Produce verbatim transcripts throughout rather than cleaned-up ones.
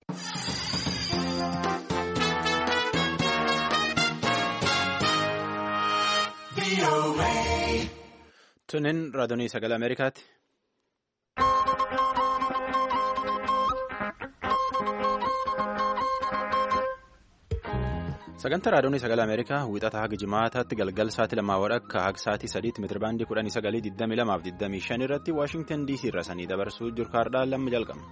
Tunin raadiyoo sagalee Ameerikaati. Sagantaa raadiyoo sagalee Ameerikaa wiixata haga jimaataatti galgal sa'aatii lamaa wadhakka haga sa'aatii sadiitti meetirabaandii kudhanii sagalii digdamii lamaaf digdamii shan irratti Waashingtan D C irra sanii dabarsuu jiru kaardaan lamma jalqabna.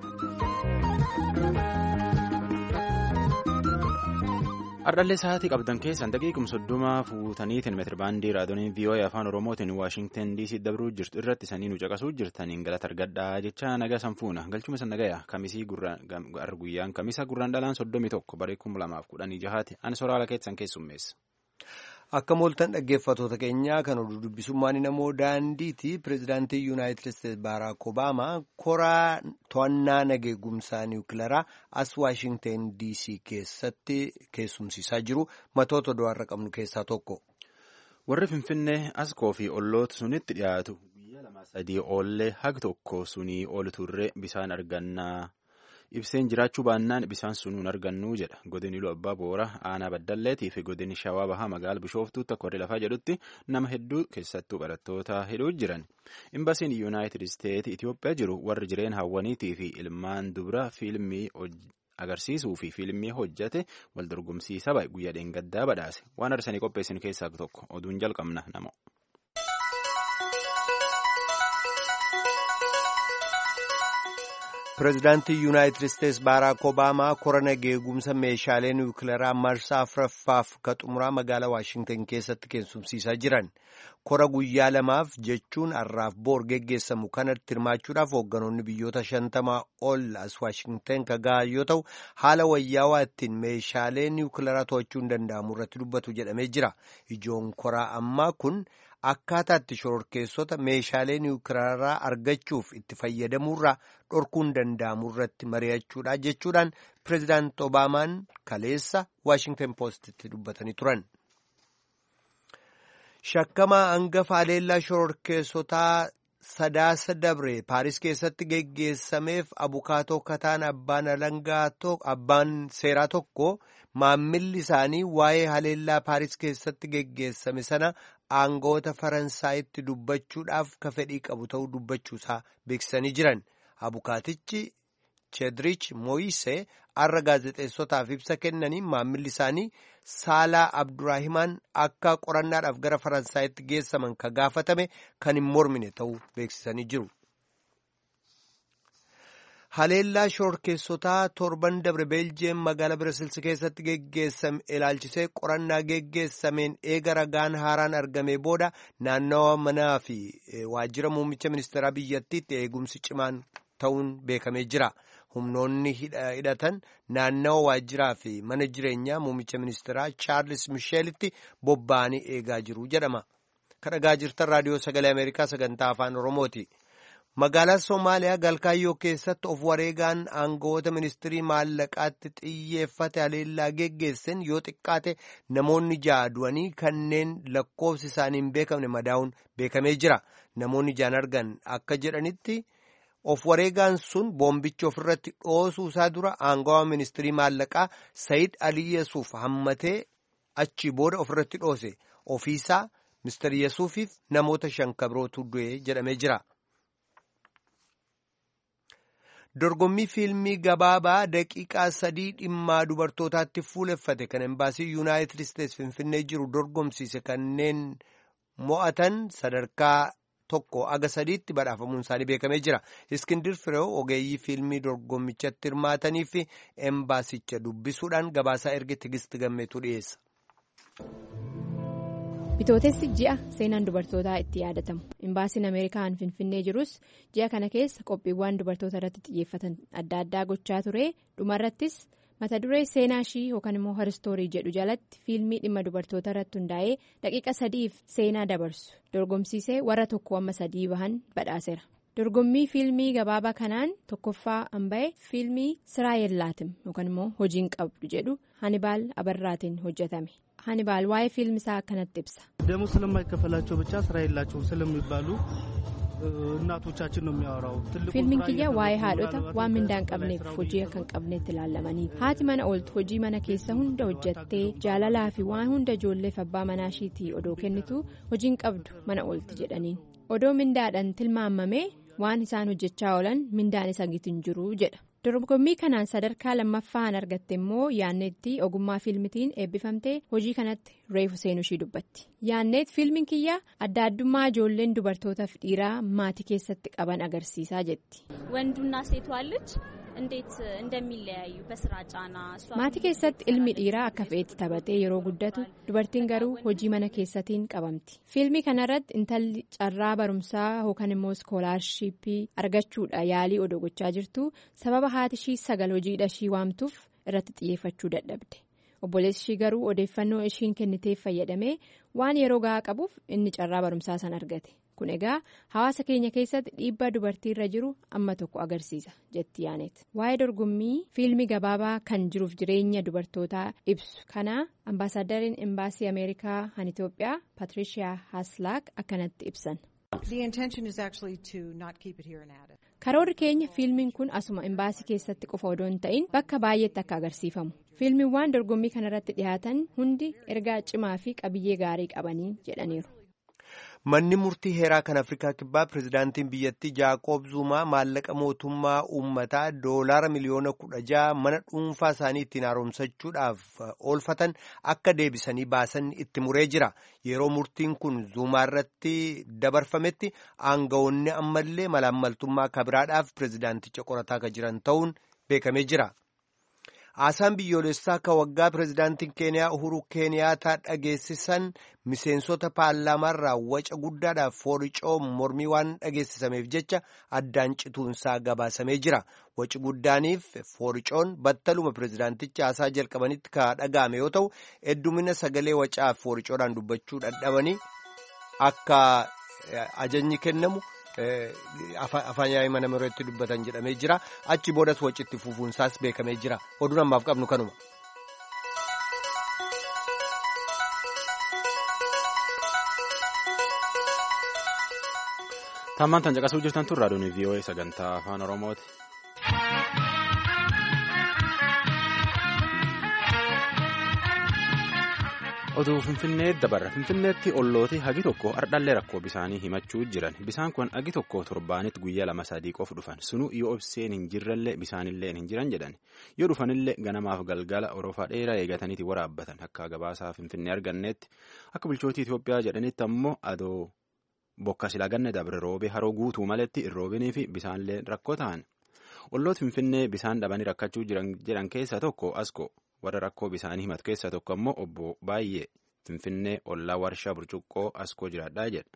Ardhallee sa'aatii qabdan keessan daqiiqum soddoma fuutaniitiin meetirabaandii raadiyoo V O A afaan Oromootiin Waashingtan D C dabruu jirtu irratti sanii nu caqasuu jirtaniin galata argadhaa jecha nagaa sanfuuna galchuma san nagaya kamisii guyyaan kamisa gurraan dhalaan soddomii tokko baree kuma lamaaf kudhanii jahaati ani soraala keessan keessummeessa. Akka mooltan dhaggeeffatoota keenyaa kan oduu dubbisummaan namoo daandiiti pireezidaantii yuunaayitid isteetsi Baaraak Obaamaa koraa to'annaa nageegumsaa niwukilaraa as Waashingtan D C keessatti keessumsiisaa jiru matoota du'aarra qabnu keessaa tokko. Warri Finfinnee askoo fi olloota sunitti dhiyaatu guyyaa lama sadii oollee haga tokko sunii ol turre bisaan argannaa. Ibseen jiraachuu baannaan bisaan sunuun argannuu jedha godini Iluu Abbaa Boora aanaa Baddalleetii fi godini Shawaa Bahaa magaala Bishooftuutti akka warri lafaa jedhutti nama hedduu keessattuu barattoota hidhuu jiran. Imbasiin yuunaayitid isteetsi Itoophiyaa jiru warri jireen hawwaniitii fi ilmaan dubra fiilmii agarsiisuu fi fiilmii hojjate wal dorgomsiisa baay'ee guyyaa dheengaddaa badhaase waan arsanii qopheessin keessaa tokko oduun jalqabna namo. Pireezidaantii yuunaayitid isteetsi Baaraak Obaamaa kora nageegumsa meeshaalee niwukilaraa marsaa afuraffaaf ka xumuraa magaalaa Waashingtan keessatti keessumsiisaa jiran. Kora guyyaa lamaaf jechuun har'aaf boor geggeessamu kanatti hirmaachuudhaaf hoogganoonni biyyoota shantamaa ol as Waashingtan ka gahan yoo ta'u haala wayyaawaa ittiin meeshaalee niwukilaraa to'achuun danda'amu irratti dubbatu jedhamee jira. Ijoon koraa ammaa kun akkaataa itti shororkeessota meeshaalee niwukilaraa argachuuf itti fayyadamuurraa dhorkuun danda'amu irratti mari'achuudha jechuudhaan pireezidaant Obaamaan kaleessa Waashingtan Poostitti dubbatanii turan. Shakkamaa hangafa haleellaa shororkeessotaa sadaasa dabre Paaris keessatti geggeessameef abukaatoo kataan abbaan alangaa abbaan seeraa tokko maammilli isaanii waa'ee haleellaa Paaris keessatti geggeessame sana aangoota Faransaayitti dubbachuudhaaf ka fedhii qabu ta'uu dubbachuusaa beeksisanii jiran. Abukaatichi Chedrich Moise har'a gaazexeessotaaf ibsa kennanii maammilli isaanii Saalaa Abduraahimaan akka qorannaadhaaf gara Faransaayitti geessaman ka gaafatame kan hin mormine ta'uu beeksisanii jiru. Haleellaa shororkeessotaa torban dabre Beeljeem magaalaa Birasilsi keessatti geggeessame ilaalchisee qorannaa geggeessameen eega ragaan haaraan argamee booda naannawa manaa fi waajjira muummicha ministeeraa biyyattiitti eegumsi cimaan ta'uun beekamee jira. Humnoonni hidhatan naannawa waajjiraa fi mana jireenyaa muummicha ministeeraa Chaarlis Misheelitti bobba'anii eegaa jiru jedhama. Kan dhagaa jirtan raadiyoo sagalee Ameerikaa sagantaa afaan Oromooti. Magaalaa Somaaliyaa Galkaayyoo keessatti of wareegaan aangoota ministirii maallaqaatti xiyyeeffate haleellaa geggeessan yoo xiqqaate namoonni ja'a du'anii kanneen lakkoofsi isaanii hin beekamne madaa'uun beekamee jira. Namoonni ja'an argan akka jedhanitti of wareegaan sun boombicha ofirratti dhoosuu isaa dura aangawaa ministirii maallaqaa Sayid Alii Yesuuf hammatee achii booda ofirratti dhoose ofiisaa Mister Yesuufiif namoota shan kabrootu du'e jedhamee jira. Dorgommii fiilmii gabaabaa daqiiqaa sadii dhimmaa dubartootaatti fuuleffate kan embaasii yuunaayitid isteetsi finfinnee jiru dorgomsiise kanneen mo'atan sadarkaa tokko aga sadiitti badhaafamuun isaanii beekamee jira. Iskindir Fireew ogeeyyii fiilmii dorgommichatti hirmaatanii fi embaasicha dubbisuudhaan gabaasaa erge Tigisti Gammeetu dhiyeessa. Bitootessi ji'a seenaan dubartootaa itti yaadatamu. Imbaasiin Ameerikaan Finfinnee jirus ji'a kana keessa qophiiwwan dubartoota irratti xiyyeeffatan adda addaa gochaa ture. Dhumarrattis mata duree seenaa ishii yookaan immoo haristoorii jedhu jalatti fiilmii dhimma dubartoota irratti hundaa'ee daqiiqa sadiif seenaa dabarsu dorgomsiisee warra tokko amma sadii bahan badhaaseera. Dorgommii fiilmii gabaabaa kanaan tokkoffaa hamba'e fiilmii Siraa Yellaatim yookaan immoo hojiin qabdu jedhu Hanibaal Abarraatiin hojjetame. Hanibaal waa'ee fiilmi isaa akkanatti ibsa. ደሞዝ ስለማይከፈላቸው ብቻ ስራ የላቸውም ስለሚባሉ እናቶቻችን ነው የሚያወራው ትልቁ ፊልሚን kiyya waa'ee haadhota waan mindaan qabneef hojii akka hin qabneetti ilaalamanii haati mana ooltu hojii mana keessa hunda hojjettee jaalalaa fi waan hunda ijoolleef abbaa manaa ishiitii odoo kennitu hojiin qabdu mana oolti jedhaniin odoo mindaadhaan tilmaamamee waan isaan hojjechaa oolan mindaan isa gitin jiru jedha. dorgommii kanaan sadarkaa lammaffaan argatte immoo yaanneetti ogummaa fiilmitiin eebbifamtee hojii kanatti reefu seenuu ishii dubbatti. yaanneet fiilmiin kiyya adda addummaa ijoolleen dubartootaa fi dhiiraa maatii keessatti qaban agarsiisaa jetti. ወንዱና ሴቷ ልጅ እንዴት እንደሚለያዩ በስራ ጫና maatii keessatti ilmi dhiiraa akka fe'etti taphatee yeroo guddatu dubartiin garuu hojii mana keessatiin qabamti. fiilmii kanarratti intalli carraa barumsaa yookaan immoo iskoolaarshiippii argachuudha yaalii odoo gochaa jirtu sababa haati ishii sagal hojiidha ishii waamtuuf irratti xiyyeeffachuu dadhabde. obboleessi ishii garuu odeeffannoo ishiin kenniteef fayyadamee waan yeroo gahaa qabuuf inni carraa barumsaa san argate. kun egaa hawaasa keenya keessatti dhiibbaa dubartiirra jiru amma tokko agarsiisa jetti yaanet. waa'ee dorgommii fiilmii gabaabaa kan jiruuf jireenya dubartootaa ibsu kana ambaasaaddariin embaasii ameerikaa han Itoophiyaa Patricia Haslaak akkanatti ibsan. karoorri keenya fiilmiin kun asuma embaasii keessatti qofa odoo hin ta'in bakka baay'eetti akka agarsiifamu. fiilmiiwwan dorgommii kanarratti dhiyaatan hundi ergaa cimaa fi qabiyyee gaarii qabanii jedhaniiru. manni murtii heeraa kan afrikaa kibbaa pirezidaantiin biyyattii jaaqoob zuumaa maallaqa mootummaa uummataa doolaara miliyoona kudha ja'a mana dhuunfaa isaanii ittiin haaromsachuudhaaf oolfatan akka deebisanii baasan itti muree jira. yeroo murtiin kun zuumaa irratti dabarfametti aangawoonni ammallee malaammaltummaa kabiraadhaaf pirezidaanticha qorataa kan jiran ta'uun beekamee jira. haasaan biyyoolessaa kan waggaa pirezidaantiin keeniyaa uhuru keeniyaataa dhageessisan miseensota paarlaamaarraa waca guddaadhaaf fooricoo mormii waan dhageessisameef jecha addaan cituunsaa gabaasamee jira. waci guddaaniif fooricoon battaluma pirezidaanticha haasaa jalqabanitti ka dhaga'ame yoo ta'u heddumina sagalee wacaaf fooricoodhaan dubbachuu dadhabanii akka ajajni kennamu. afaan yaa'ii mana marootti dubbatan jedhamee jira. achi boodas wacitti fufuunsaas beekamee jira. oduun ammaaf qabnu kanuma. tammaan tan caqasuu jirtan tun raadiyoon V O A sagantaa afaan oromooti. oduu finfinnee dabarra finfinneetti ollooti hagi tokko ardhallee rakkoo bisaanii himachuu jiran bisaan kun hagi tokko torbaanitti guyyaa lama sadii qofa dhufan sunuu yoo obseen hin jirrellee bisaanillee hin jiran jedhan yoo dhufanillee ganamaaf galgala orofaa dheeraa eegataniiti waraabbatan akka gabaasaa finfinnee arganneetti akka bulchootii Itoophiyaa jedhanitti ammoo adoo bokka silaa ganne dabre roobee haroo guutuu maletti irroobinii fi bisaanillee rakkoo ta'an ollooti finfinnee bisaan dhabanii rakkachuu jiran jedhan keessaa tokko asko. warra rakkoo bisaanii himatu keessaa tokko ammoo obbo baay'ee finfinnee ollaa warshaa burcuqqoo askoo jiraadhaa jedha.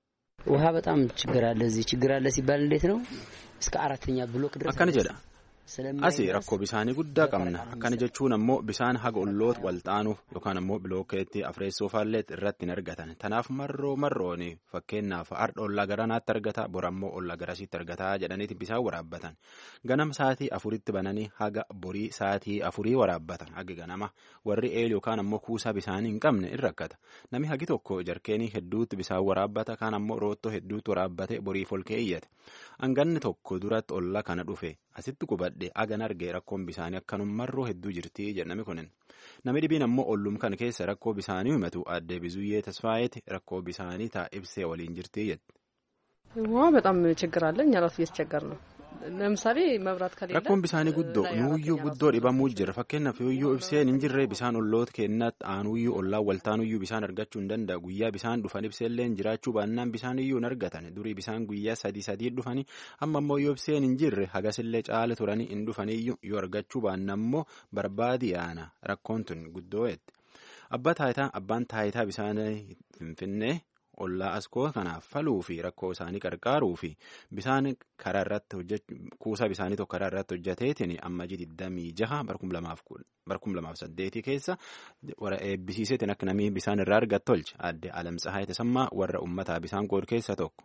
ውሃ በጣም ችግር አለ እዚህ ችግር አለ ሲባል እንዴት ነው እስከ አራተኛ ብሎክ ድረስ akkana jedha asii rakkoo bisaanii guddaa qabna akkana jechuun ammoo bisaan haga olloota walxaanuuf yookaan ammoo bilookeetti afreessoo faalleet irratti hin argatan tanaaf marroo marrooni fakkeenyaaf ardha ollaa garanaatti argata borammoo ollaa garasiitti argataa jedhaniiti bisaan waraabbatan ganam saatii afuritti bananii haga borii saatii afurii waraabbatan haga ganama warri eel yookaan ammoo kuusaa bisaanii hin qabne in rakkata nami hagi tokko jarkeenii hedduutti bisaan waraabbata kaan ammoo roottoo hedduutti waraabbate boriif ol keeyyate hanganni tokko duratti ollaa kana dhufe asitti qubadhe agan argee rakkoon bisaanii akkanummarroo hedduu jirti jedhame kunin namni dhibiin ammoo ollum kan keessa rakkoo bisaanii himatu addee bizuyyee tasfaayeeti rakkoo bisaanii taa ibsee waliin jirti jette. waa በጣም ችግር አለ እኛ ራሱ እየተቸገር ነው ለምሳሌ መብራት ከሌለ rakkoon bisaanii guddoo nuuyyuu guddoo dhibamuu jira fakkeenyaaf yuuyyuu ibseen hin jirre bisaan olloota keenyatti aanuyyuu ollaan waltaanuyyuu bisaan argachuu hin danda'a guyyaa bisaan dhufan ibseellee jiraachuu baannaan bisaan iyyuu hin argatan durii bisaan guyyaa sadii sadii dhufanii amma ammoo yoo ibseen hin jirre hagasillee caale turanii hin dhufaniyyuu yoo argachuu baannaan ammoo barbaadi yaana rakkoon tun guddoo jette abbaa taayitaa abbaan taayitaa bisaanii finfinnee ollaa askoo kanaaf faluu fi rakkoo isaanii qarqaaruu fi bisaan karaa irratti hojjechuu kuusaa bisaanii tokko karaa irratti hojjeteetiin amma digdamii jaha barkum lamaaf saddeetii keessa warra eebbisiiseetiin akka namni bisaan irraa argatu tolche adde alamtsahaa tasammaa warra ummataa bisaan qood keessa tokko.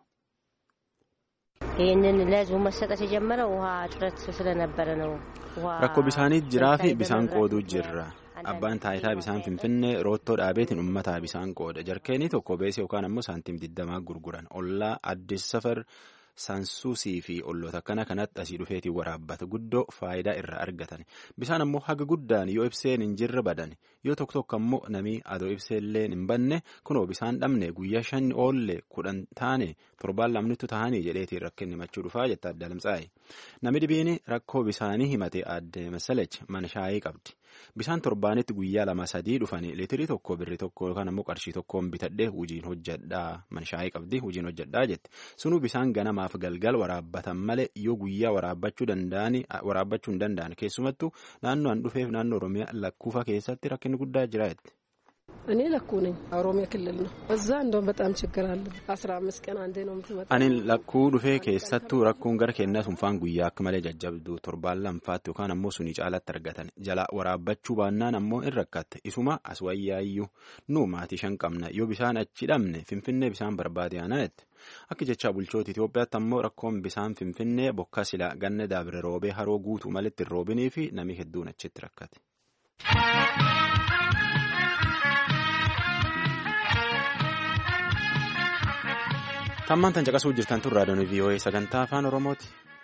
ይህንን ለህዝቡ መሰጠት የጀመረው ውሃ እጥረት ስለነበረ ነው። rakkoo bisaanii jiraa fi bisaan qooduu jirra abbaan taayitaa bisaan Finfinnee roottoo dhaabeetiin uummataa bisaan qooda. Jarkeenii tokko beesee yookaan ammoo saantiim digdamaa gurguran. Ollaa Addis Safar Sansuusii fi olloota akkana kanatti asii dhufeetiin waraabbata guddoo faayidaa irraa argatan. Bisaan ammoo haga guddaan yoo ibseen hin jirre badan yoo tokko tokko ammoo namii adoo ibseellee hin banne kunoo bisaan dhabne guyyaa shan oolle kudhan taane torbaan lamnittu tahanii jedheetiin rakkinni machuu dhufaa jetta adda lamsaa'i. Nami dhibiin rakkoo bisaanii himate aadde Masalech mana shaayii qabdi. Bisaan torbaanitti guyyaa lama sadii dhufanii liitirii tokko birri tokko yookaan ammoo qarshii tokkoon bitadhee hojiin hojjedhaa mana shaayii qabdi hojiin hojjedhaa jette. Sunuu bisaan ganamaaf galgal waraabbatan malee yoo guyyaa waraabbachuu danda'ani waraabbachuu hin danda'an keessumattuu naannoo an dhufeef naannoo Oromiyaa lakkuufa keessatti rakkinni guddaa jira jette. እኔ ለኩ ነኝ ኦሮሚያ ክልል ነው እዛ እንደውም በጣም ችግር አለ አስራ አምስት ቀን አንዴ ነው የምትመጣው አኔ ለኩ ዱፌ keessattuu rakkoon gara kennaa sunfaan guyyaa akka malee jajjabdu torbaan lamfaatti yookaan ammoo sunii caalatti argatan jala waraabbachuu baannaan ammoo in rakkatte isuma as wayyaayyuu nu maatii shan qabna yoo bisaan achi dhabne Finfinnee bisaan barbaade aana'etti akka jecha bulchoota Itoophiyaatti ammoo rakkoon bisaan Finfinnee bokka silaa ganna dabre roobee haroo guutuu malitti hin roobinii fi namni hedduun achitti rakkate. Tammaan tan caqasuu jirtan tun raadiyoon V O A sagantaa afaan Oromooti.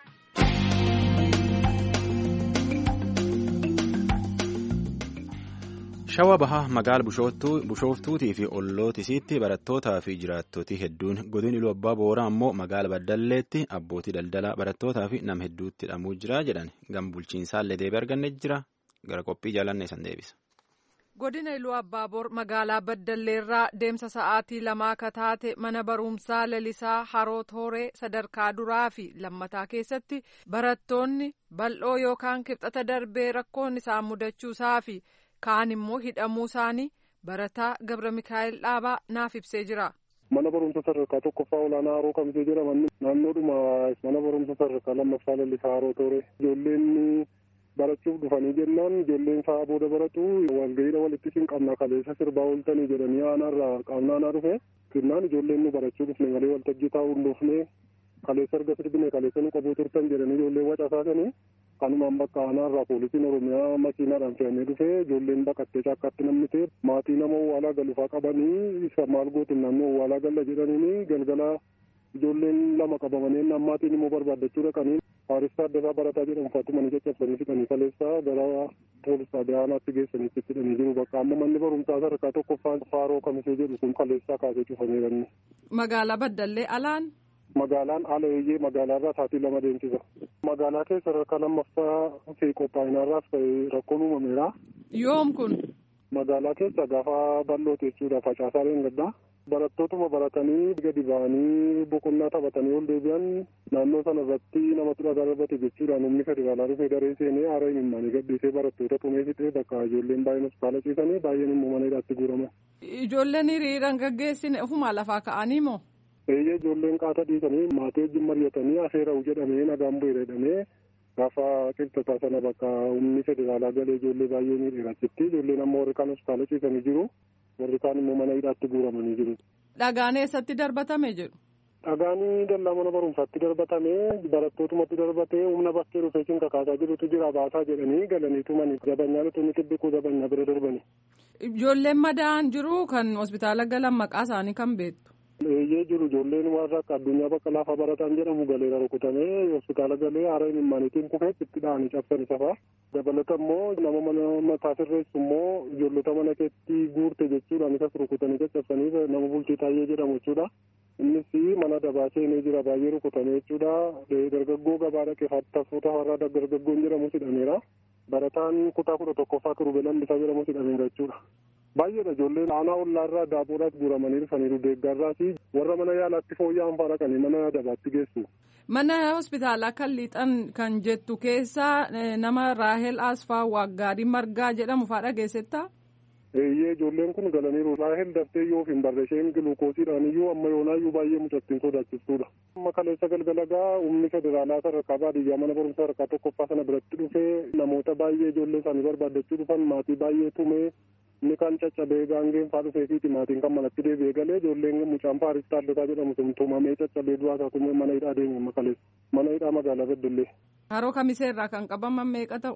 Shawaa bahaa magaala Bushooftuutii fi Ollootisiitti barattootaa fi jiraattootii hedduun godin Iluu Abbaa Booraa ammoo magaala Baddalleetti abbootii daldalaa barattootaa fi nama hedduutti hidhamuu jira jedhan gam bulchiinsaallee deebii arganne jira gara qophii jaalanne san deebisa. Godina Iluu Abbaaboor magaalaa Baddalleerraa deemsa sa'aatii lamaa akka taate mana barumsaa lalisaa haroo tooree sadarkaa duraa fi lammataa keessatti barattoonni bal'oo yookaan kibxata darbee rakkoon isaan mudachuusaa fi kaan immoo hidhamuu isaanii barataa Gabra Mikaa'el Dhaabaa naaf ibsee jira. Mana barumsa sadarkaa tokkoffaa olaanaa haroo kamisee jedhaman naannoodhuma mana barumsa sadarkaa lammaffaa lalisaa haroo tooree ijoolleen barachuuf dhufanii jennaan ijoolleen sa'a booda baratu walgahiidha walitti siin qabna kaleessa sirbaa ooltanii jedhanii aanaarraa qaamna aanaa dhufe kennaan ijoolleen nu barachuu dhufne malee waltajjii taa'uu hin dhufne kaleessa erga sirbine kaleessa nu qabuu turtan jedhanii ijoolleen wacasaasanii kanumaan bakka aanaarraa poolisiin oromiyaa makiinaadhaan fe'amee dhufe ijoolleen baqattee caakkaatti namni ta'e maatii nama owwaalaa galufaa qabanii isa maal gootin naannoo owwaalaa galla jedhaniini galgala ijoolleen lama qabamanii ammaatiin immoo barbaadachuu dhaqanii Faaristaa Addasaa Barataa jedhamu faatumanii caccabsanii fixanii kaleessaa gara poolis xaabiyaanaatti geessanii itti hidhanii jiru bakka amma manni barumsaa sadarkaa tokkoffaa Faaroo Kamisee jedhu sun kaleessaa kaasee cufameerani. Magaalaa Baddallee alaan? Magaalaan ala eeyyee magaalaarraa sa'aatii lama deemsisa. Magaalaa keessa sadarkaa lammaffaa fi qophaa'inaarraas rakkoon uumameera. Yoom kun? Magaalaa keessa gaafa bal'oote jechuudha facaasaaleen gaddaa. Barattootuma baratanii gadi ba'anii boqonnaa taphatanii ol deebi'an naannoo sana irratti namatti dhagaa darbate jechuudhaan humni federaalaa dhufee daree seenee haara himimmaanii gadhiisee barattoota tumee fixee bakka ijoolleen baay'een hospitaala ciisanii baay'een immoo mana hidhaatti guuraman. Ijoolleen hiriiraan gaggeessine ofuma lafaa ka'anii moo? Eeyyee ijoolleen qaata dhiisanii maatii wajjin mari'atanii afeera'u jedhamee nagaan bu'ee jedhamee gaafa qibxataa sana bakka humni federaalaa galee ijoollee baay'ee miidheerachitti ijoolleen amma warri kaan hospitaala ciisanii jiru. Warri kaan immoo mana hidhaatti guuramanii jiru. Dhagaan eessatti darbatame jedhu? Dhagaanii dallaa mana barumsaatti darbatamee barattootumatti darbatee humna bakkee dhufeetiin kakaasaa jirutu jira baasaa jedhanii galanii tumanii jabanyaa dhutuun xibbikuu jabanyaa bira darbani. Ijoolleen madaa'an jiru kan hospitaala galan maqaa isaanii kan beektu? Eeyyee jiru ijoolleen warra akka addunyaa bakka laafaa barataan jedhamu galeera rukutamee hospitaala galee haara himimmaaniitiin kufee itti dha'anii cabsanii safaa. Dabalata immoo nama mana mataa sirreessu immoo ijoollota mana keetti guurte jechuudhaan isas rukutanii caccabsanii nama bultii taayee jedhamu jechuudha. Innis mana dabaa seenee jira baay'ee rukutamee jechuudha. Dargaggoo gabaa dhaqee fattasuuta warraa dargaggoon jedhamu hidhameera. Barataan kutaa kudha tokkoffaa Kirubee Lambisaa jedhamu hidhameera jechuudha. Baay'eedha ijoolleen aanaa ollaarraa daaboodhaatti guuramanii dhufaniiru deeggarraati warra mana yaalaatti fooyya'an fa'aa dhaqanii mana dabaatti geessu. Mana hospitaalaa kan lixan kan jettu keessaa nama Raahel Asfaa Waaggaarii Margaa jedhamu fa'aa dhageessettaa? Eeyyee ijoolleen kun galaniiru. Raahel daftee yoo hin barre isheen giluukoosiidhaan iyyuu amma yoonaayyuu baay'ee mucattiin sodaachistuudha. Amma kaleessa galgalagaa humni federaalaa sadarkaa baadiyyaa mana barumsaa sadarkaa tokkoffaa sana biratti dhufee namoota baay'ee ijoollee isaanii barbaadachuu dhufan maatii baay'ee tumee inni kan caccabee gaangeen fa'aa dhufee fi maatiin kan manatti deebi'ee galee ijoolleen mucaan Faaristaa Addasaa jedhamu sun tumamee caccabee du'aa isaa tumee mana hidhaa deemu amma kaleessa mana hidhaa magaalaa Baddallee. Haroo Kamisee irraa kan qabaman meeqa ta'u?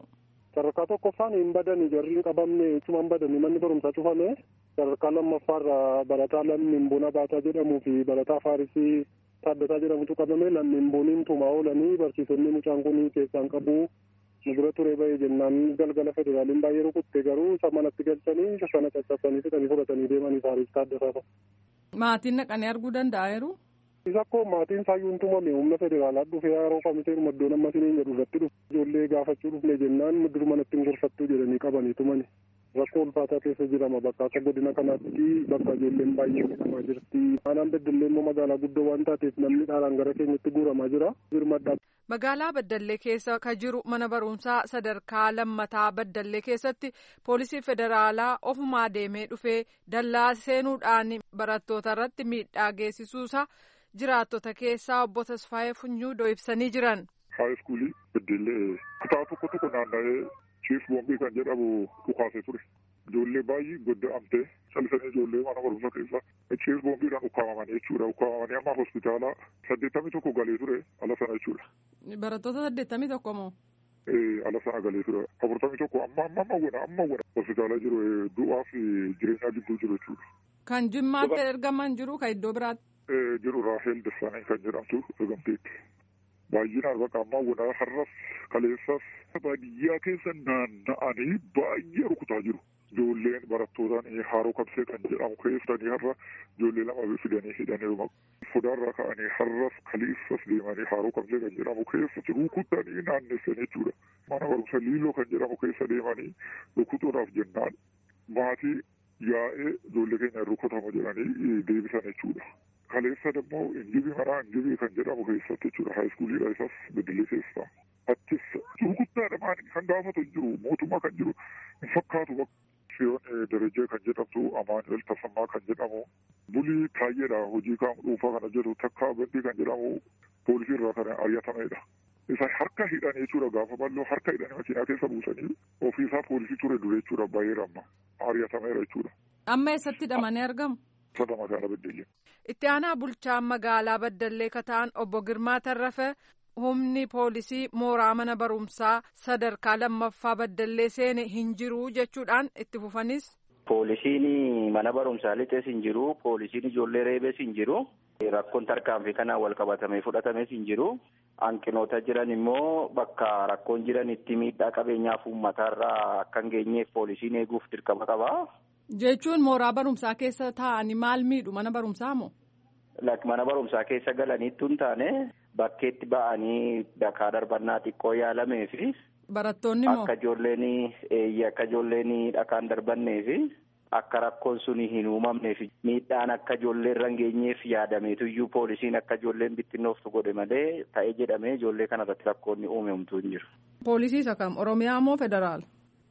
Sadarkaa tokkoffaan hin badani jarri hin qabamne ittuma hin badani manni barumsaa cufame. Sadarkaa lammaffaarraa barataa lammiin bona baataa jedhamuu fi barataa faarisii taaddataa jedhamutu qabame lammiin boniin tumaa oolanii barsiisonni mucaan kun keessaan qabu. Mudura turee bahee jennaan galgala federaaliin baay'ee rukutte garuu isa manatti galchanii isa sana caccabsanii fixanii fudhatanii deemanii faaris taaddataa. Maatiin naqanii arguu danda'eeru? Isa akkoo maatiin saayyuun tumame humna federaalaa dhufee yeroo kamiseeru maddoon amma siniin jedhu irratti dhufe ijoollee gaafachuu dhufne jennaan muduru manatti hin gorfattuu jedhanii qabanii tumani. Rakkoo ulfaataa keessa jirama bakka akka godina kanaatti bakka ijoolleen baay'ee miidhamaa jirti. Aanaan Beddallee immoo magaalaa guddoo waan taateef namni dhaalaan gara keenyatti guuramaa jira. Magaalaa Baddallee keessa ka jiru mana barumsaa sadarkaa lammataa Baddallee keessatti poolisii federaalaa ofumaa deemee dhufee dallaa seenuudhaan barattoota irratti miidhaa geessisuusaa jiraattota keessaa obbo Tasfaayee Funyuudoo ibsanii jiran. Haayiskuulii Baddallee kutaa tokko tokko naanna'ee Chiis boombii kan jedhamu dhukaasee ture. Ijoollee baay'ee godda'amtee callisanii ijoollee mana barumsaa keessa chiis boombiidhaan ukkaamamanii jechuudha. Ukkaamamanii amma hospitaala saddeettamii tokko galee ture ala sana jechuudha. Barattoota saddeettamii tokko moo? Ee ala sana galee ture. Afurtamii tokko amma amma amma godha amma godha hospitaala jiru du'aa fi jireenyaa gidduu jiru jechuudha. Kan Jimmaatti ergaman jiru kan iddoo biraatti? Ee jiru Raahel Dassaanii kan jedhamtu ergamteetti. Baay'inaan bakka ammaa godhaa har'as kaleessas baadiyyaa keessa naanna'anii baay'ee rukutaa jiru. Ijoolleen barattootaan haroo kabsee kan jedhamu keessanii har'a ijoollee lama fidanii hidhanii sodaarraa ka'anii har'as kaleessas deemanii haroo kabsee kan jedhamu keessatti rukutanii naannessanii jechuudha. Mana barumsa liiloo kan jedhamu keessa deemanii rukutuudhaaf jennaan maatii yaa'ee ijoollee keenya rukutamu jedhanii deebisan jechuudha. Kaleessa immoo injibii maraa injibii kan jedhamu keessatti jechuudha. Haayiskuuliidha isas Baddallee keessa. Achis gurguddaadha kan gaafatu hin jiru mootummaa kan jiru hin fakkaatu bakka. Siyoon Darajee kan jedhamtu Amaanuel Tasammaa kan jedhamu bulii taayyeedha hojii kaamu dhuunfaa kana jedhu takka Abdii kan jedhamu poolisii irraa kan ari'atameedha. Isa harka hidhanii jechuudha gaafa bal'oo harka hidhanii makiinaa keessa buusanii ofiisaa poolisii ture dure jechuudha baay'ee amma ari'atameera jechuudha. Amma eessatti hidhamanii argamu? Sada magaalaa Baddallee. Itti aanaa bulchaan magaalaa Baddallee kataan obbo Girmaa Tarrafe humni poolisii mooraa mana barumsaa sadarkaa lammaffaa Baddallee seene hin jiru jechuudhaan itti fufanis. Poolisiin mana barumsaa lixees hin jiru. Poolisiin ijoollee reebees hin jiru. Rakkoon tarkaanfii kanaan wal qabatamee fudhatamees hin jiru. Hanqinoota jiran immoo bakka rakkoon jiran itti miidhaa qabeenyaaf uummataarraa akka hin geenyeef poolisiin eeguuf dirqama qaba. Jechuun mooraa barumsaa keessa taa'anii maal miidhu mana barumsaa moo? Mana barumsaa keessa galaniitu hin taane bakkeetti ba'anii dhakaa darbannaa xiqqoo yaalamee fi barattoonni moo akka ijoolleen eeyyee akka ijoolleen dhakaan darbannee fi akka rakkoon suni hin uumamnee fi miidhaan akka ijoollee irra hin geenyeef yaadameetu iyyuu poolisiin akka ijoolleen bittinnooftu godhe malee ta'ee jedhamee ijoollee kanarratti rakkoonni uumamtu hin jiru. Poolisii isa kam Oromiyaa moo federaal?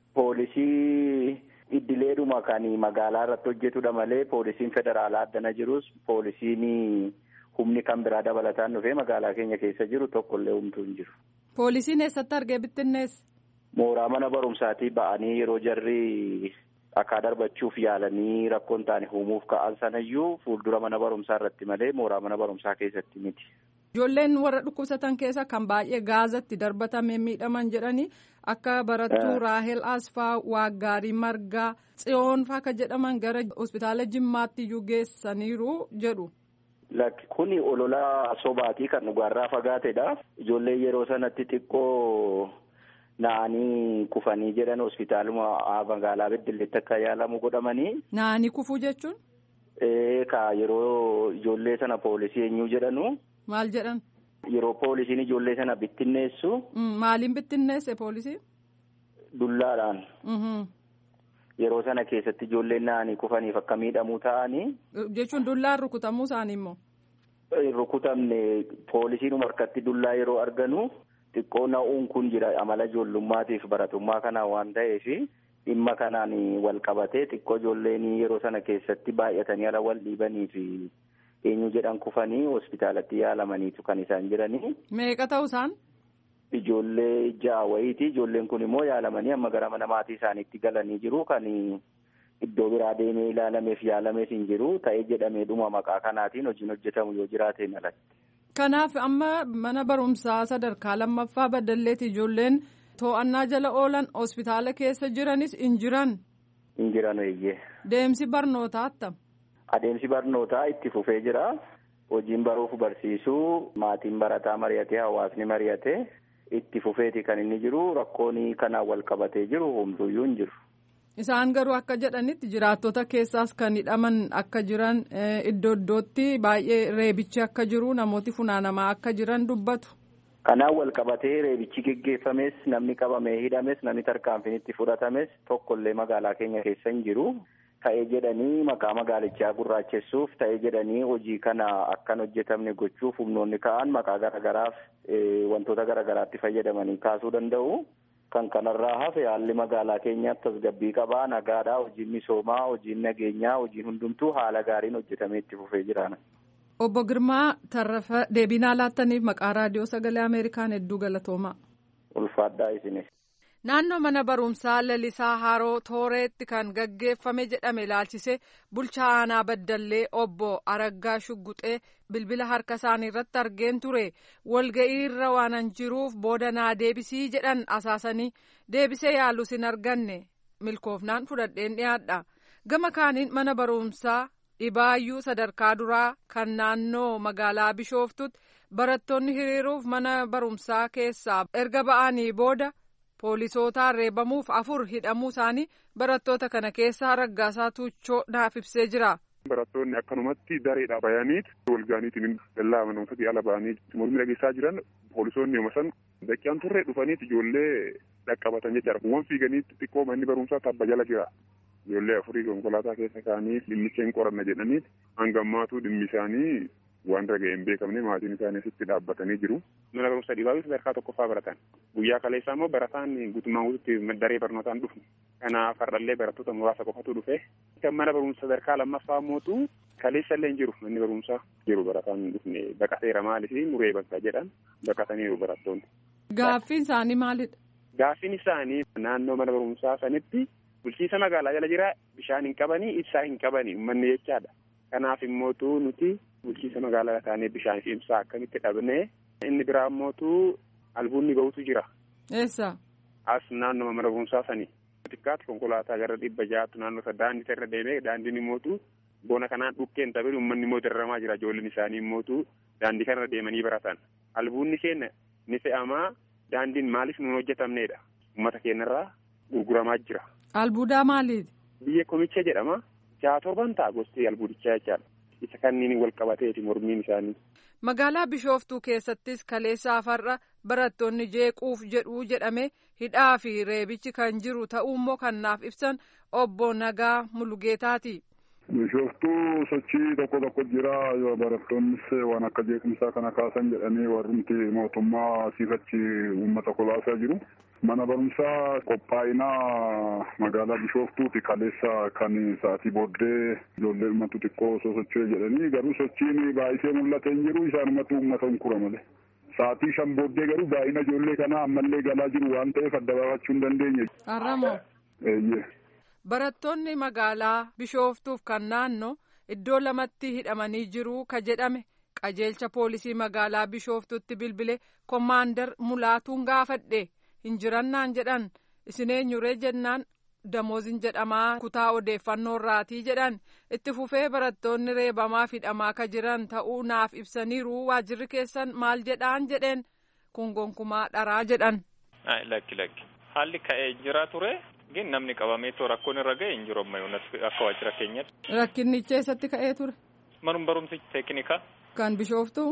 Poolisii iddileedhuma kan magaalaa irratti hojjetudha malee poolisiin federaalaa addana jirus poolisiin humni kan biraa dabalataan dhufee magaalaa keenya keessa jiru tokkollee humtuu hin jiru. Poolisiin eessatti argee bittinnees? Mooraa mana barumsaatii ba'anii yeroo jarri dhakaa darbachuuf yaalanii rakkoon taane uumuuf ka'an sanayyuu fuuldura mana barumsaa irratti malee mooraa mana barumsaa keessatti miti. Ijoolleen warra dhukkubsatan keessa kan baay'ee gaazatti darbatamee miidhaman jedhanii akka barattuu Raahel Asfaa, Waaggaarii Margaa, Tsiyoon fa'aa kan jedhaman gara hospitaala Jimmaatti iyyuu geessaniiru jedhu. Lakki kuni olola sobaatii kan dhugaarraa fagaatedha. Ijoolleen yeroo sanatti xiqqoo naanii kufanii jedhan hospitaaluma magaalaa Baddalleetti akka yaalamu godhamanii. Naanii kufuu jechuun? Ee ka yeroo ijoollee sana poolisii eenyu jedhanu. Maal jedhan? Yeroo poolisiin ijoollee sana bittinneessu. Maaliin bittinneesse poolisiin? Dullaadhaan. Yeroo sana keessatti ijoolleen naanii kufaniif akka miidhamuu ta'anii. Jechuun dullaan rukutamuu isaanii immoo? Rukutamne poolisiin harkatti dullaa yeroo arganu xiqqoo na'uun kun jira amala ijoollummaatiif baratummaa kanaan waan ta'eef dhimma kanaan wal qabatee xiqqoo ijoolleen yeroo sana keessatti baay'atanii ala wal dhiibanii fi eenyu jedhan kufanii hospitaalatti yaalamaniitu kan isaan jiranii. Meeqa ta'u isaan? Ijoollee ja'a wayiiti. Ijoolleen kun immoo yaalamanii amma gara mana maatii isaaniitti galanii jiru kan iddoo biraa deemee ilaalameef yaalameef hin jiru ta'ee jedhamee dhuma maqaa kanaatiin hojiin hojjetamu yoo jiraate malatti. Kanaaf amma mana barumsaa sadarkaa lammaffaa Baddalleetti ijoolleen To'annaa jala oolan hospitaala keessa jiranis hin jiran. Hin jiran eeyyee. Deemsi barnootaa attam. Adeemsi barnootaa itti fufee jira. Hojiin baruuf barsiisuu maatiin barataa mari'atee hawaasni mari'atee itti fufeeti kan inni jiru rakkoon kanaan wal qabatee jiru homtuuyyuu hin jiru. Isaan garuu akka jedhanitti jiraattota keessaas kan hidhaman akka jiran iddoo iddootti baay'ee reebichi akka jiru namooti funaanamaa akka jiran dubbatu. Kanaan wal qabatee reebichi geggeeffames namni qabamee hidhames namni tarkaanfiin itti fudhatames tokkollee magaalaa keenya keessa hin jiru. Ta'ee jedhanii maqaa magaalichaa gurraachessuuf ta'ee jedhanii hojii kana akkan hojjetamne gochuuf humnoonni ka'an maqaa garagaraaf wantoota garagaraatti fayyadamanii kaasuu danda'u. Kan kanarraa hafe haalli magaalaa keenyaatti tasgabbii qabaa nagaadhaa hojiin misoomaa hojiin nageenyaa hojiin hundumtuu haala gaariin hojjetamee itti fufee jiraana. Obbo Girmaa Tarrafa deebinaa laattaniif maqaa raadiyoo sagalee Ameerikaan hedduu galatoomaa. Ulfaadhaa isinis. Naannoo mana barumsaa lalisaa haroo tooreetti kan gaggeeffame jedhame ilaalchise bulchaa aanaa baddallee obbo Araggaa Shugguxee bilbila harka isaanii irratti argeen ture walga'ii irra waanan jiruuf booda naa deebisii jedhan asaasanii deebisee yaalus hin arganne milkoofnaan fudhadheen dhiyaadha gama kaaniin mana barumsaa dhibaayyuu sadarkaa duraa kan naannoo magaalaa Bishooftutti barattoonni hiriiruuf mana barumsaa keessaa erga ba'anii booda. Poolisootaan reebamuuf afur hidhamuu isaanii barattoota kana keessaa Raggaasaa Tuuchoo naaf ibsee jira. Barattoonni akkanumatti dareedhaa bayanii walgaaniitiin dallaa mana barumsaatii ala ba'anii mormii dhageessaa jiran poolisoonni yooma san daqiiqaan turre dhufaniiti ijoollee dhaqqabatan jechaadha. Kuuwwan fiiganii xiqqoo manni barumsaa tabba jala jira. Ijoollee afurii konkolaataa keessa kaanii dhimmicha hin qoranna jedhanii hangammaatuu dhimmi isaanii waan raga'ee hin beekamne maatiin isaanii asitti dhaabbatanii jiru. Mana barumsa dhibaabii sadarkaa tokkoffaa baratan. Guyyaa kaleessaa immoo barataan guutummaan guutuutti daree barnootaan dhufu. Kanaaf har'allee barattoota muraasa qofatu dhufe. Kan mana barumsa sadarkaa lammaffaa mootu kaleessa illee hin jiru. Manni barumsaa jiru barataan hin dhufne baqateera maaliif muree bakka jedhan baqataniiru barattoonni. Gaaffiin isaanii maalidha? Gaaffiin isaanii naannoo mana barumsaa sanitti bulchiisa magaalaa jala jira bishaan hin qabanii ibsaa hin qabanii uummanni jechaadha. Kanaaf immootu nuti bulchiisa magaalaa taanee bishaan fi ibsaa akkamitti dhabnee inni biraa immootu albuunni bahutu jira. Eessa? As naannoo mana barumsaa sanii. Xiqqaatti konkolaataa gara dhibba ja'atu naannoo isaa daandii irra deemee daandiin immootu bona kanaan dhukkeen tabee uummanni immoo dararamaa jira ijoolleen isaanii immootu daandii kanarra deemanii baratan. Albuunni keenya ni fe'amaa daandiin maaliif nuun hojjetamneedha. Uummata keenyarraa gurguramaa jira. Albuudaa maaliiti? Biyya komicha jedhama. Jaha torban ta'a gosti albuudichaa jechaadha. Isa kanniin wal qabateeti mormiin isaanii. Magaalaa Bishooftuu keessattis kaleessa afarra barattoonni jeequuf jedhuu jedhame hidhaa fi reebichi kan jiru ta'uu immoo kan naaf ibsan obbo Nagaa Mulugeetaati. Bishooftuu sochii tokko tokko jira yoo barattoonnis waan akka jeequmsaa kana kaasan jedhanii warrumti mootummaa siifachi uummata kolaasaa jiru. Mana barumsaa qophaa'inaa magaalaa Bishooftuuti kaleessa kan sa'aatii booddee ijoollee ummatu xiqqoo osoo socho'e jedhanii garuu sochiin baay'isee mul'atee hin jiru isaanumatu uummata hin kura malee. Sa'aatii shan booddee garuu baay'ina ijoollee kanaa ammallee galaa jiru waan ta'eef adda baafachuu hin dandeenye. Har'amoo? Eeyyee. Barattoonni magaalaa Bishooftuuf kan naannoo iddoo lamatti hidhamanii jiru ka jedhame qajeelcha poolisii magaalaa Bishooftuutti bilbile Kommaandar Mulaatuun gaafadhe. Hinjirannaan jedhan isin eenyuree jennaan damoozin jedhamaa kutaa odeeffannoo irraatii jedhan itti fufee barattoonni reebamaa hidhamaa ka jiran ta'uu naaf ibsaniiru waajirri keessan maal jedhaan jedheen kun gonkumaa dharaa jedhan. Lakki lakki haalli ka'ee jira ture gin namni qabamee too rakkoon irra ga'e hin jiru ammayyuu akka waajjira keenyatti. Rakkinnichi eessatti ka'ee ture? Manuma barumsi teeknikaa. Kan Bishooftuu?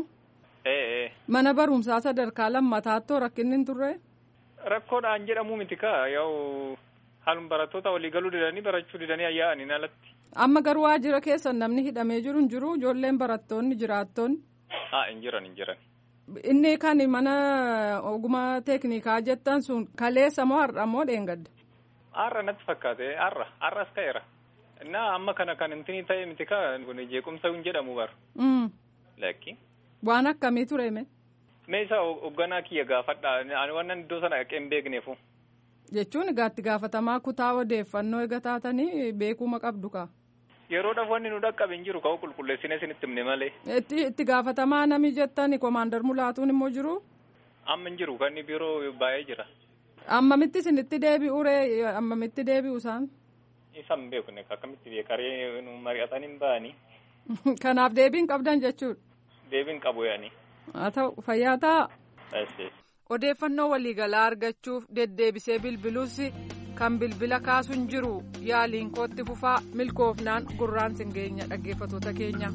Ee. Mana barumsaa sadarkaa lammataatoo rakkinni hin turre? Rakkoodhaan jedhamu miti kaa yoo haaluma barattoota walii galuu didanii barachuu didanii ayyaa'anii alatti. Amma garuu waajjira keessan namni hidhamee jiru hin jiru ijoolleen barattoonni jiraattoonni. Haa hin jiran hin jiran. Inni kan mana ogummaa teeknikaa jettan sun kaleessa moo har'a moo dheengadda? Har'a natti fakkaate har'a har'as ka'eera. Innaa amma kana kan intinii ta'e miti kaa kun jeequmsa hin jedhamu bara. Lakki. Waan akkamii ture mee? Mee isa hoogganaa kiyya gaafadha ani waan iddoo sana dhaqee hin beekneefu. Jechuun egaatti gaafatamaa kutaa odeeffannoo eega taatanii beekuma qabdu kaa. Yeroodhaaf wanni nu dhaqqabe hin jiru ka'uu qulqulleessinee isinitti himne malee. Itti gaafatamaa nami jettani Kommaandar Mulaatuun immoo jiru? Amma hin jiru kan biiroo baay'ee jira. Ammamitti isinitti deebi'uuree ammamitti deebi'u isaan? Isaan beekne akkamitti beekaree mari'atan hin ba'anii. Kanaaf deebiin qabdan jechuudha. Deebiin qabu yaani. Haa ta'u fayyaa ta'a. Eessi. Odeeffannoo waliigalaa argachuuf deddeebisee bilbiluus kan bilbila kaasu hin jiru yaaliin kootti fufaa milkoofnaan gurraan sin geenya dhaggeeffatoota keenya.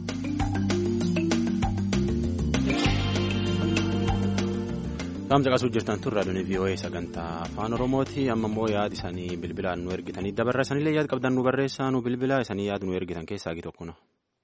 Saamsa qasuu jirtan tun raadiyoon V O A sagantaa afaan Oromooti. Amma immoo yaada isaanii bilbilaan nu ergitanii dabarra isaaniillee yaada qabdan nu barreessaa nu bilbila isaanii yaada nu ergitan keessaa gi tokko.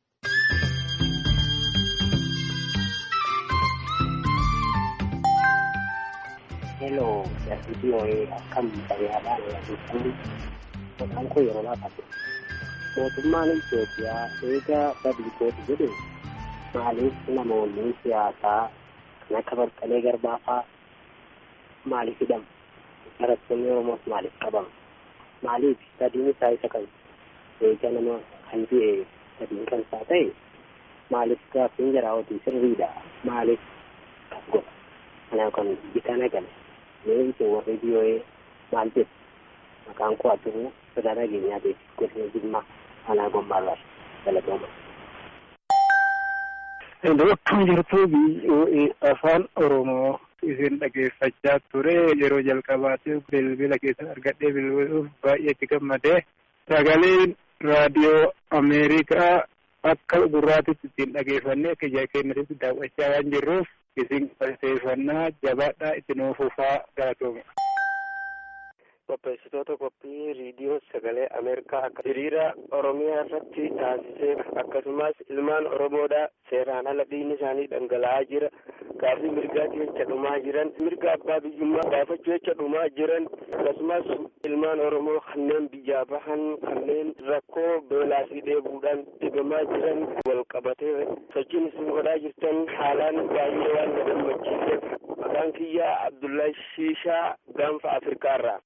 Hello, dari V O A akkam fayyaadhaan yaaduu maqaan koo yeroo laafatu. Mootummaan Itoophiyaa eega badii kooti jedhu maaliif namoonni siyaasaa kan akka Baqqalee Garbaa fa'aa maaliif hidhamu? Barattoonni Oromoos maaliif qabamu? Maaliif badiin isaa isa kan eega nama kan du'e badiin kan isaa ta'e maaliif gaaffiin jiraawwatii sirriidha? Maaliif kan godha? Kanaaf kan bitaan agale. Mee isin warri V O A maal jedhu? Maqaan koo Aturuu sodaa nageenyaatiif godina Jimmaa anaa gombaarraa dalagama. Akkam jirtu V O A afaan Oromoo isin dhageeffachaa ture yeroo jalqabaatiif bilbila keessan argadhee bilbiluuf baay'ee itti gammadee sagaleen raadiyoo Ameerikaa akka gurraatitti ittiin dhageeffannee akka ija keenyatti daawwachaa waan jirruuf isin qopheeffannaa jabaadhaa itti nuuf fufaa gaatooma. Qopheessitoota qophii riidiyoo sagalee Ameerikaa akka hiriira Oromiyaa irratti taasisee akkasumas ilmaan Oromoodhaa seeraan ala dhiigni isaanii dhangala'aa jira. Gaaffii mirgaatti jecha dhumaa jiran, mirga abbaa biyyummaa gaafachuu jecha dhumaa jiran, akkasumas ilmaan Oromoo kanneen biyyaa bahan kanneen rakkoo beelaa fi dheebuudhaan dhibamaa jiran wal qabatee sochiin isin godhaa jirtan haalaan baay'ee waan na gammachiiseef maqaan kiyyaa Abdullahi Shiishaa gaanfa Afrikaarraa.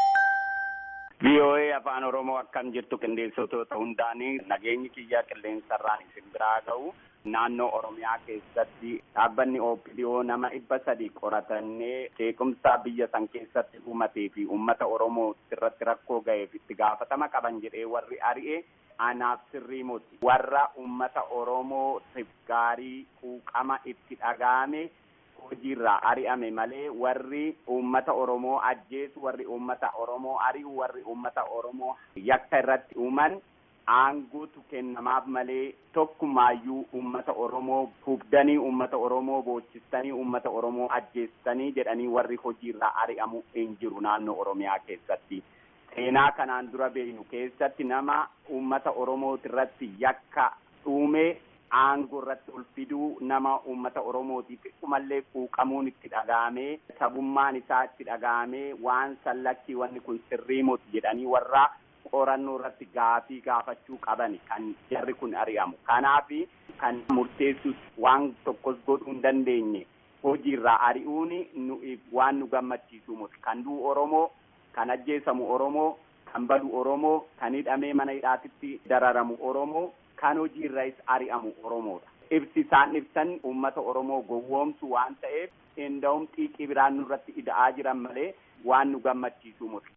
V O A afaan Oromoo akkam jirtu qindeessitoota hundaanii nageenyi kiyyaa qilleensarraan isin biraa ga'u naannoo Oromiyaa keessatti dhaabbanni O P D O nama dhibba sadii qoratannee jeequmsaa biyya san keessatti uumatee fi uummata Oromoo irratti rakkoo ga'eef itti gaafatama qaban jedhee warri ari'e anaaf sirrii miti. Warra uummata Oromoo gaarii quuqama itti dhaga'ame hojiirraa ari'ame malee warri uummata Oromoo ajjeesu, warri uummata Oromoo ari'u, warri uummata Oromoo yakka irratti uuman aanguutu kennamaaf malee tokkumaayyuu uummata Oromoo hubdanii, uummata Oromoo boochistanii, uummata Oromoo ajjeessanii jedhanii warri hojiirraa ari'amu hin jiru naannoo Oromiyaa keessatti. Seenaa kanaan dura beeknu keessatti nama uummata Oromoo irratti yakka uume aangoo irratti ol fiduu nama uummata Oromootiif xiqqoomallee quuqamuun itti dhaga'amee sabummaan isaa itti dhaga'amee waan sallakkii wanni kun sirrii miti jedhanii warra qorannoo irratti gaafii gaafachuu qaban kan jarri kun ari'amu. Kanaaf kan murteessus waan tokkos godhuu hin dandeenye hojiirraa ari'uun waan nu gammachiisu miti. Kan du'u Oromoo, kan ajjeesamu Oromoo, kan badu Oromoo, kan hidhamee mana hidhaatitti dararamu Oromoo, kan hojiirraas ari'amu Oromoodha. Ibsi isaan ibsan uummata Oromoo gowwoomsu waan ta'eef enda'um xiiqii biraan nurratti ida'aa jiran malee waan nu gammachiisu miti.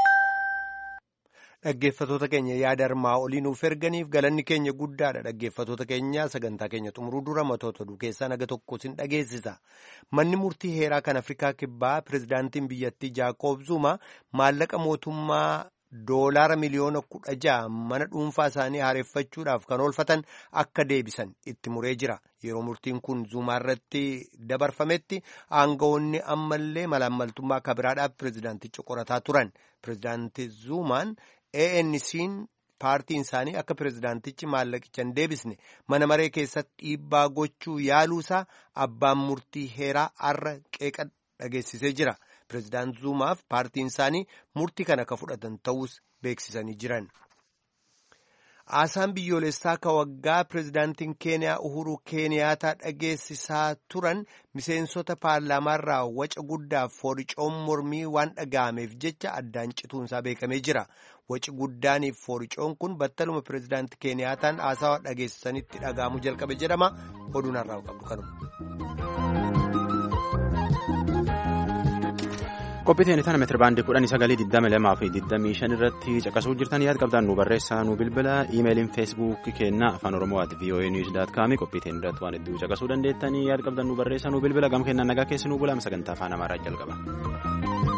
Dhaggeeffatoota keenya yaada armaa olii nuuf erganiif galanni keenya guddaadha. Dhaggeeffatoota keenya sagantaa keenya xumuruu dura matoota oduu keessaa naga tokko sin dhageessisa. Manni murtii heeraa kan Afrikaa Kibbaa pirezidaantiin biyyattii Jaakoob Zuma maallaqa mootummaa doolaara miliyoona kudha ja'a mana dhuunfaa isaanii haareffachuudhaaf kan oolfatan akka deebisan itti muree jira. Yeroo murtiin kun Zumaa irratti dabarfametti aangawoonni ammallee malaammaltummaa kabiraadhaaf pirezidaanticha qorataa turan. Pirezidaanti Zumaan A N C'n paartiin isaanii akka pirezidaantichi maallaqicha hin deebisne mana maree keessatti dhiibbaa gochuu yaaluusaa abbaan murtii heeraa har'a qeeqa dhageessisee jira. Pireezidaant Zumaaf paartiin isaanii murtii kana akka fudhatan ta'us beeksisanii jiran. Haasaan biyyoolessaa ka waggaa pireezidaantiin Keeniyaa Uhuru Keeniyaataa dhageessisaa turan miseensota paarlaamaarraa waca guddaaf fooricoon mormii waan dhaga'ameef jecha addaan cituunsaa beekamee jira. Waci guddaaniif fooricoon kun battaluma pireezidaantii Keeniyaataan haasaa dhageessisanitti dhaga'amuu jalqabe jedhama. Oduun har'aa qabdu kanuma. Qophiiteen tana meetira baandii kudhanii sagalii digdami lamaa fi digdamii shan irratti caqasuu jirtan yaad qabdan nu barreessaa nu bilbila iimeeliin feesbuukii keenna afaan oromoo at voa news dot com qophiiteen irratti waan hedduu caqasuu dandeettanii yaad qabdan nu barreessaa nu bilbila gam kennaan nagaa keessi nu bulaa sagantaa afaan amaaraa jalqaba.